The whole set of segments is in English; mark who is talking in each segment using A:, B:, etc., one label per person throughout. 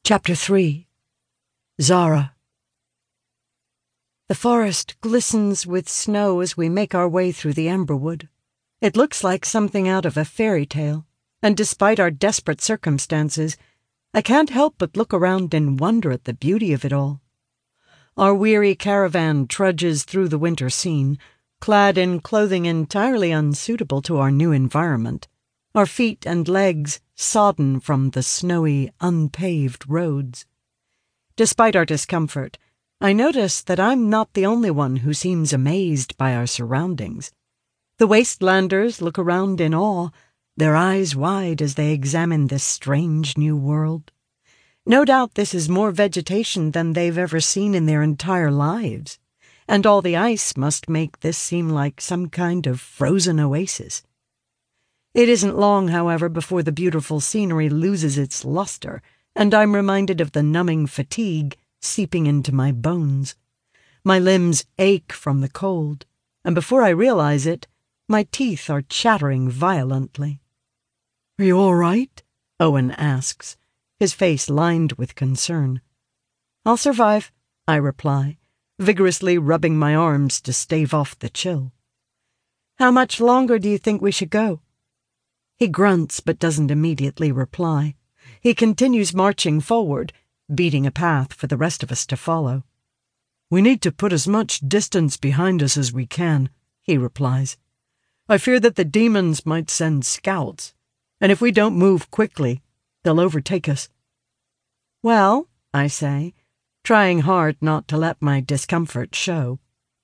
A: Chapter 3. Zara. The forest glistens with snow as we make our way through the Emberwood. It looks like something out of a fairy tale, and despite our desperate circumstances, I can't help but look around and wonder at the beauty of it all. Our weary caravan trudges through the winter scene, clad in clothing entirely unsuitable to our new environment, our feet and legs sodden from the snowy, unpaved roads. Despite our discomfort, I notice that I'm not the only one who seems amazed by our surroundings. The wastelanders look around in awe, their eyes wide as they examine this strange new world. No doubt this is more vegetation than they've ever seen in their entire lives, and all the ice must make this seem like some kind of frozen oasis. It isn't long, however, before the beautiful scenery loses its luster, and I'm reminded of the numbing fatigue seeping into my bones. My limbs ache from the cold, and before I realize it, my teeth are chattering violently. "Are you all right?" Owen asks, his face lined with concern. "I'll survive," I reply, vigorously rubbing my arms to stave off the chill. "How much longer do you think we should go?" He grunts but doesn't immediately reply. He continues marching forward, beating a path for the rest of us to follow. "We need to put as much distance behind us as we can," he replies. "I fear that the demons might send scouts, and if we don't move quickly, they'll overtake us." "Well," I say, trying hard not to let my discomfort show,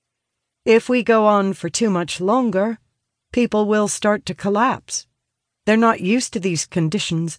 A: "if we go on for too much longer, people will start to collapse. They're not used to these conditions."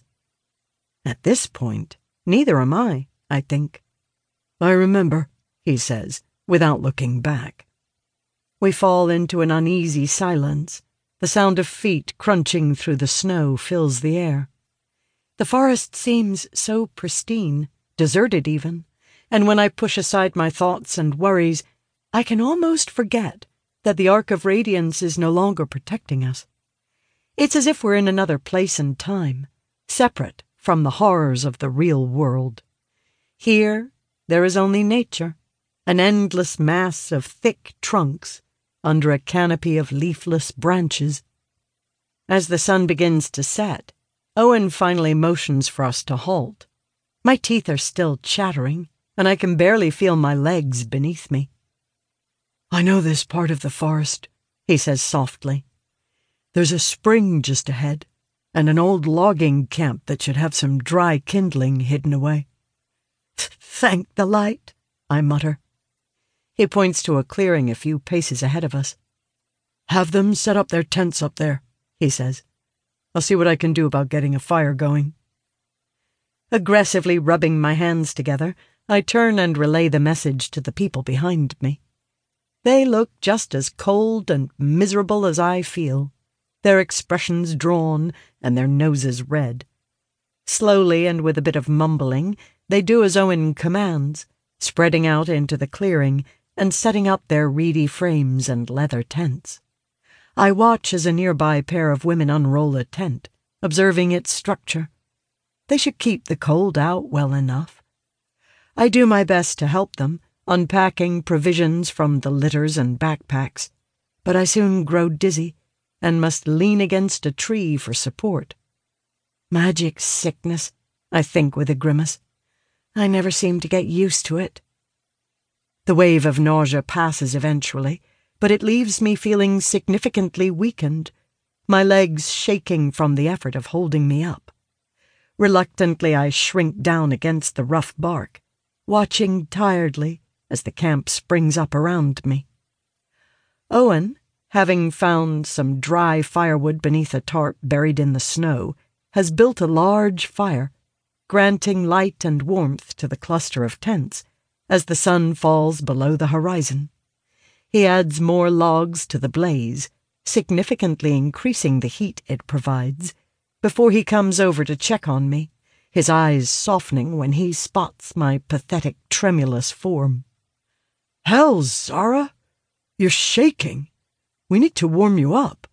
A: At this point, neither am I think. "I remember," he says, without looking back. We fall into an uneasy silence. The sound of feet crunching through the snow fills the air. The forest seems so pristine, deserted even, and when I push aside my thoughts and worries, I can almost forget that the Ark of Radiance is no longer protecting us. It's as if we're in another place and time, separate from the horrors of the real world. Here, there is only nature, an endless mass of thick trunks under a canopy of leafless branches. As the sun begins to set, Owen finally motions for us to halt. My teeth are still chattering, and I can barely feel my legs beneath me. "I know this part of the forest," he says softly. "There's a spring just ahead, and an old logging camp that should have some dry kindling hidden away." "Thank the light," I mutter. He points to a clearing a few paces ahead of us. "Have them set up their tents up there," he says. "I'll see what I can do about getting a fire going." Aggressively rubbing my hands together, I turn and relay the message to the people behind me. They look just as cold and miserable as I feel, their expressions drawn and their noses red. Slowly and with a bit of mumbling, they do as Owen commands, spreading out into the clearing and setting up their reedy frames and leather tents. I watch as a nearby pair of women unroll a tent, observing its structure. They should keep the cold out well enough. I do my best to help them, unpacking provisions from the litters and backpacks, but I soon grow dizzy and must lean against a tree for support. Magic sickness, I think with a grimace. I never seem to get used to it. The wave of nausea passes eventually, but it leaves me feeling significantly weakened, my legs shaking from the effort of holding me up. Reluctantly, I shrink down against the rough bark, watching tiredly as the camp springs up around me. Owen, having found some dry firewood beneath a tarp buried in the snow, has built a large fire, granting light and warmth to the cluster of tents as the sun falls below the horizon. He adds more logs to the blaze, significantly increasing the heat it provides, before he comes over to check on me, his eyes softening when he spots my pathetic, tremulous form. "Hell, Zara! You're shaking. We need to warm you up."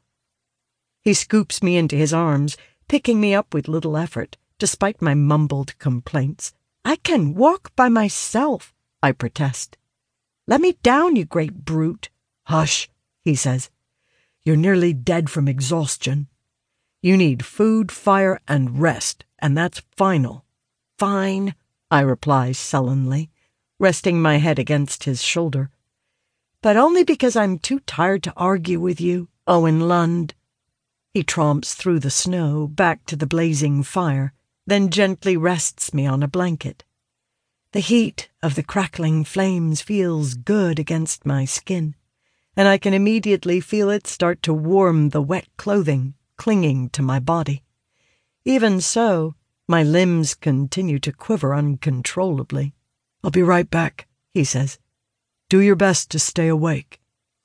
A: He scoops me into his arms, picking me up with little effort, despite my mumbled complaints, I can walk by myself, I protest. Let me down, you great brute.
B: Hush, he says. You're nearly dead from exhaustion. You need food, fire, and rest, and that's final.
A: Fine, I reply sullenly, resting my head against his shoulder. But only because I'm too tired to argue with you, Owen Lund. He tromps through the snow back to the blazing fire, then gently rests me on a blanket. The heat of the crackling flames feels good against my skin, and I can immediately feel it start to warm the wet clothing clinging to my body. Even so, my limbs continue to quiver uncontrollably.
B: I'll be right back, he says. Do your best to stay awake.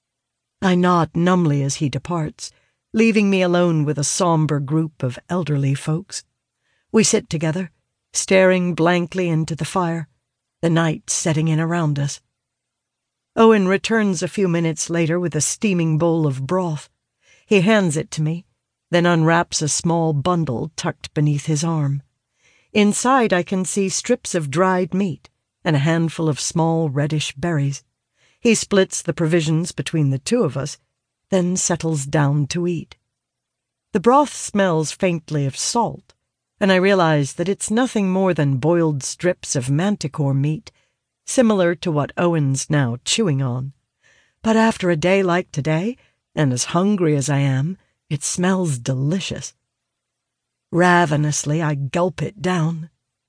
A: I nod numbly as he departs, leaving me alone with a somber group of elderly folks. We sit together, staring blankly into the fire, the night setting in around us. Owen returns a few minutes later with a steaming bowl of broth. He hands it to me, then unwraps a small bundle tucked beneath his arm. Inside I can see strips of dried meat and a handful of small reddish berries. He splits the provisions between the two of us, then settles down to eat. The broth smells faintly of salt, and I realize that it's nothing more than boiled strips of manticore meat, similar to what Owen's now chewing on. But after a day like today, and as hungry as I am, it smells delicious. Ravenously, I gulp it down.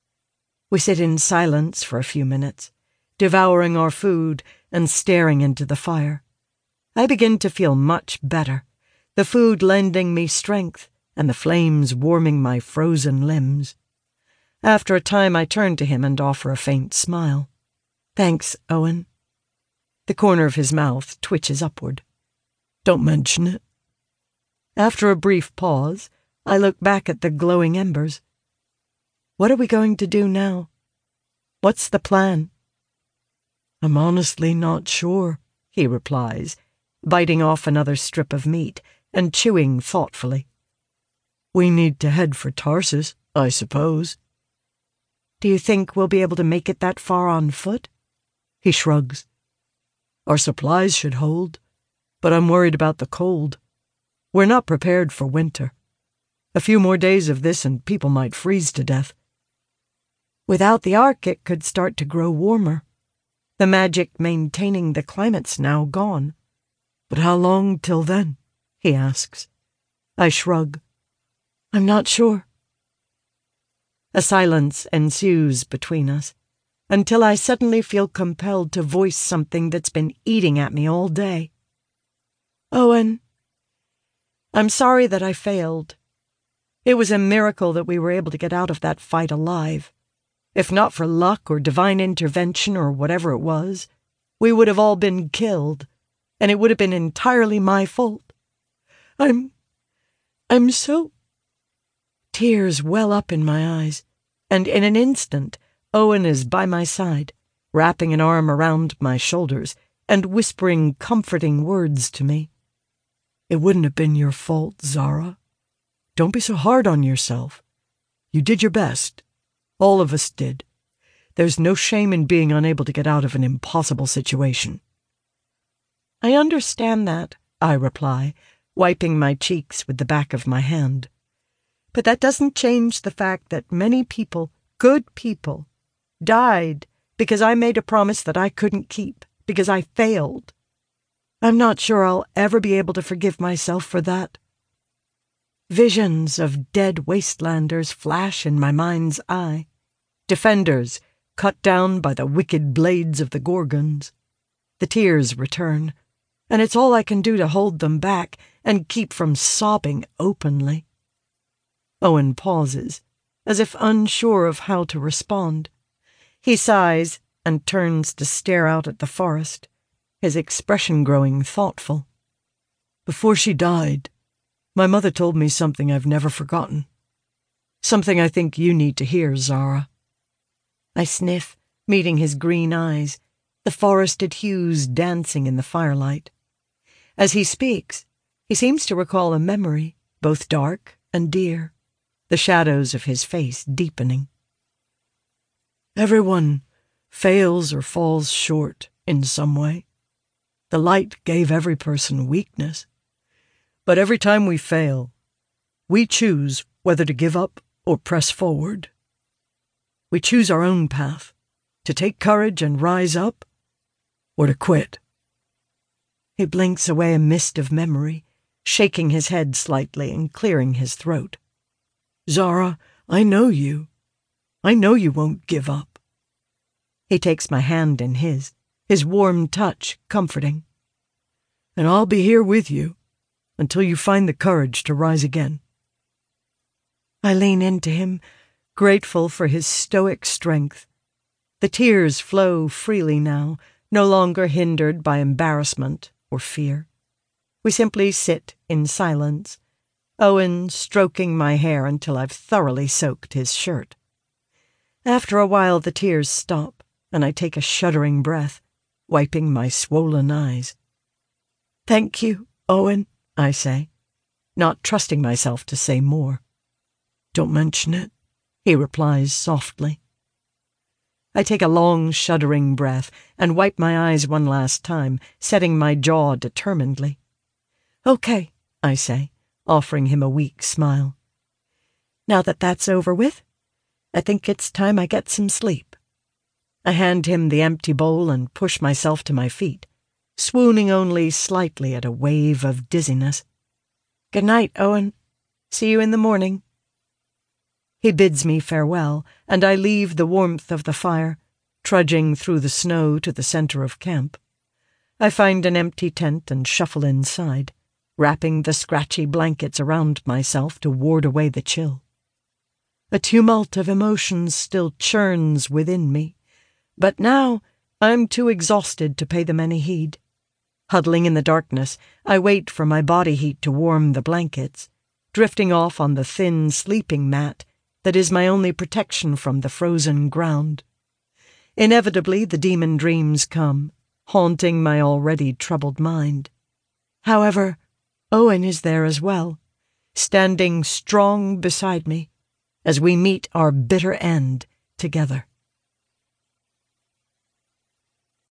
A: We sit in silence for a few minutes, devouring our food and staring into the fire. I begin to feel much better, the food lending me strength and the flames warming my frozen limbs. After a time, I turn to him and offer a faint smile. Thanks, Owen. The corner of his mouth twitches upward.
B: Don't mention it.
A: After a brief pause, I look back at the glowing embers. What are we going to do now? What's the plan?
B: I'm honestly not sure, he replies, biting off another strip of meat and chewing thoughtfully. We need to head for Tarsus, I suppose.
A: Do you think we'll be able to make it that far on foot?
B: He shrugs. Our supplies should hold, but I'm worried about the cold. We're not prepared for winter. A few more days of this and people might freeze to death.
A: Without the ark, it could start to grow warmer. The magic maintaining the climate's now gone.
B: But how long till then? He asks.
A: I shrug. I'm not sure. A silence ensues between us, until I suddenly feel compelled to voice something that's been eating at me all day. Owen, I'm sorry that I failed. It was a miracle that we were able to get out of that fight alive. If not for luck or divine intervention or whatever it was, we would have all been killed, and it would have been entirely my fault. I'm so... Tears well up in my eyes, and in an instant, Owen is by my side, wrapping an arm around my shoulders and whispering comforting words to me.
B: It wouldn't have been your fault, Zara. Don't be so hard on yourself. You did your best. All of us did. There's no shame in being unable to get out of an impossible situation.
A: I understand that, I reply, wiping my cheeks with the back of my hand. But that doesn't change the fact that many people, good people, died because I made a promise that I couldn't keep, because I failed. I'm not sure I'll ever be able to forgive myself for that. Visions of dead wastelanders flash in my mind's eye. Defenders cut down by the wicked blades of the Gorgons. The tears return, and it's all I can do to hold them back and keep from sobbing openly. Owen pauses, as if unsure of how to respond. He sighs and turns to stare out at the forest, his expression growing thoughtful.
B: Before she died, my mother told me something I've never forgotten. Something I think you need to hear, Zara.
A: I sniff, meeting his green eyes, the forested hues dancing in the firelight. As he speaks, he seems to recall a memory, both dark and dear, the shadows of his face deepening.
B: Everyone fails or falls short in some way. The light gave every person weakness. But every time we fail, we choose whether to give up or press forward. We choose our own path, to take courage and rise up, or to quit. He blinks away a mist of memory, shaking his head slightly and clearing his throat. Zara, I know you. I know you won't give up. He takes my hand in his warm touch comforting. And I'll be here with you until you find the courage to rise again. I lean into him, grateful for his stoic strength. The tears flow freely now, no longer hindered by embarrassment or fear. We simply sit in silence, Owen stroking my hair until I've thoroughly soaked his shirt. After a while the tears stop, and I take a shuddering breath, wiping my swollen eyes. Thank you, Owen, I say, not trusting myself to say more. Don't mention it, he replies softly. I take a long, shuddering breath and wipe my eyes one last time, setting my jaw determinedly. Okay, I say, offering him a weak smile. Now that that's over with, I think it's time I get some sleep. I hand him the empty bowl and push myself to my feet, swooning only slightly at a wave of dizziness. Good night, Owen. See you in the morning. He bids me farewell, and I leave the warmth of the fire, trudging through the snow to the center of camp. I find an empty tent and shuffle inside, wrapping the scratchy blankets around myself to ward away the chill. A tumult of emotions still churns within me, but now I'm too exhausted to pay them any heed. Huddling in the darkness, I wait for my body heat to warm the blankets, drifting off on the thin sleeping mat that is my only protection from the frozen ground. Inevitably, the demon dreams come, haunting my already troubled mind. However, Owen is there as well, standing strong beside me, as we meet our bitter end together.